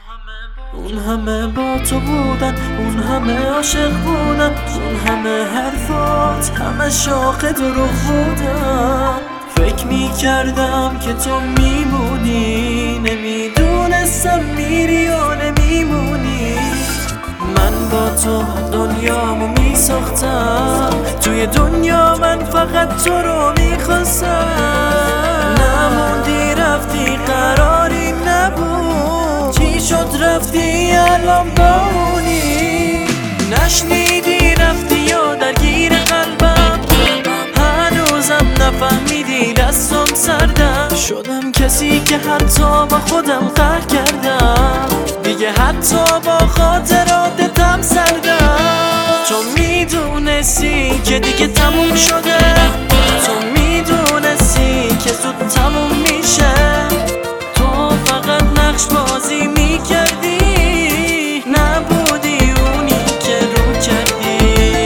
اون همه با تو بودن، اون همه عاشق بودن، اون همه حرفات همه شاق دروغ بودن. فکر میکردم که تو میمونی، نمیدونستم میری یا نمیمونی. من با تو دنیامو میساختم، توی دنیا من فقط تو رو میخواستم. نموندی رفتی قراری نبود، چی شد رفتی الان بمونی؟ نشنیدی رفتی یا درگیر قلبم، هنوزم نفهمیدی دستم سردم. شدم کسی که حتی با خودم قهر کردم، دیگه حتی با خاطراتم سردم. تو میدونستی که دیگه تموم شده، تو میدونستی که زود تموم میشه. تو فقط نقش بازی میکردی، نبودی اونی که رو کردی.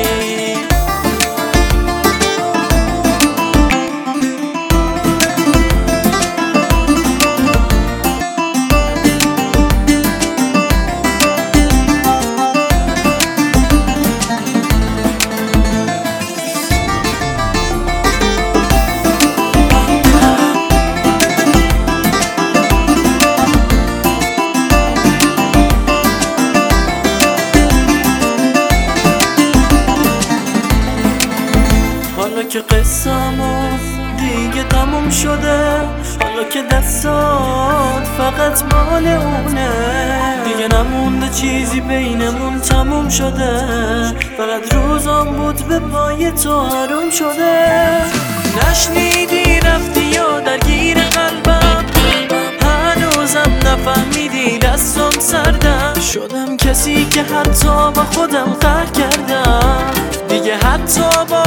حالا که قصه‌مو دیگه تموم شده، حالا که دستات فقط مال اونه، دیگه نمونده چیزی بینمون تموم شده. فقط روزام بود به پای تو آروم شده. نشنیدی رفتی یا درگیر قلبم، هنوزم نفهمیدی دستم سردم. شدم کسی که حتی با خودم قهر کردم، دیگه حتی با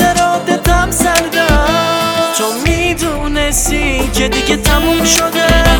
خاطراتم سردم. تو میدونستی که دیگه تموم شده،